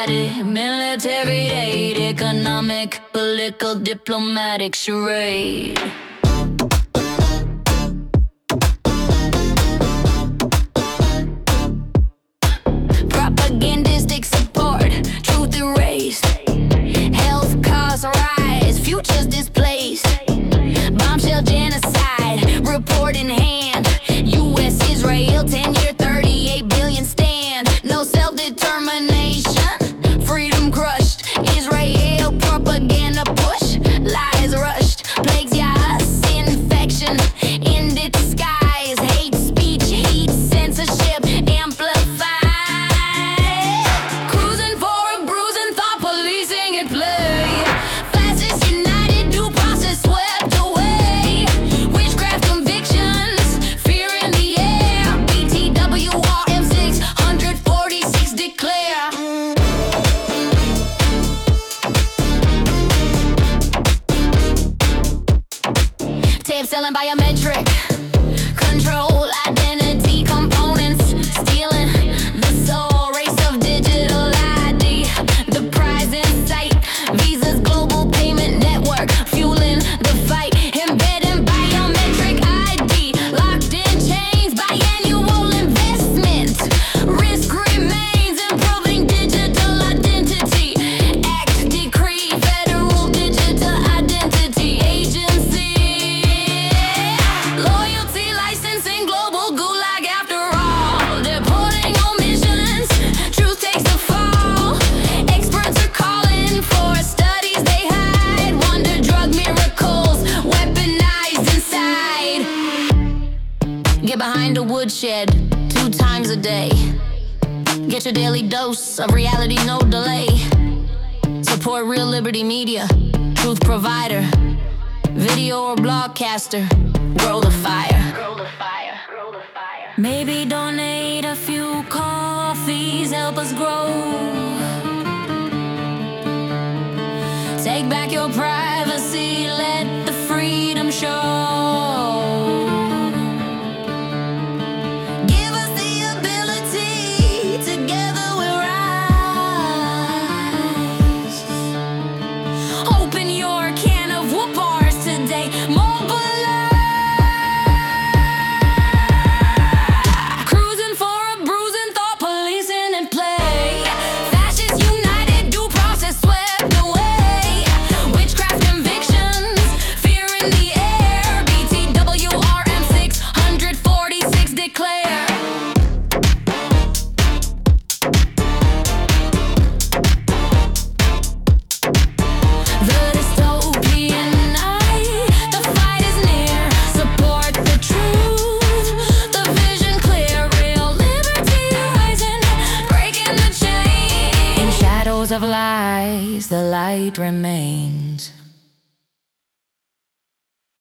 Illuminati, military aid, economic, political, diplomatic charade. Propagandistic support, truth erased. Health costs rise, futures displaced. Bombshell genocide, report in hand. U.S. Israel 10-year 38 billion stand. No self-determination, freedom crushed. Israel propaganda push, lies rushed. Plagues us, infection in disguise. Hate speech, heat, censorship amplified. Cruising for a bruising thought, policing at play. Fascists united, due process swept away. Witchcraft convictions, fear in the air. BTWRM 646 declare. Tape selling biometric, control identity components, stealing the soul race of digital ID. The prize in sight, Visa's global payment network, fueling the fight. Embedding biometric ID, locked in chains, biannual investment. Risk remains, improving digital identity. Act decree, federal digital identity agency. Loyalty licensing, global gulag after all. Deporting omissions, truth takes the fall. Experts are calling for studies they hide. Wonder drug miracles, weaponized inside. Get behind a woodshed 2 times a day. Get your daily dose of reality, no delay. Support Real Liberty Media, truth provider, video or broadcaster. Grow the fire. Maybe donate a few coffees, help us grow. Take back your privacy, let the freedom show. Give us the ability, together we'll rise. Open your can of whoop-bars today, mobilize. Cruising for a bruising thought, policing and play. Fascists united, due process swept away. Witchcraft convictions, fear in the air. BTWRM 646 declare. The dystopian night, the fight is near. Support the truth, the vision clear. Real liberty rising, breaking the chain. In shadows of lies, the light remains.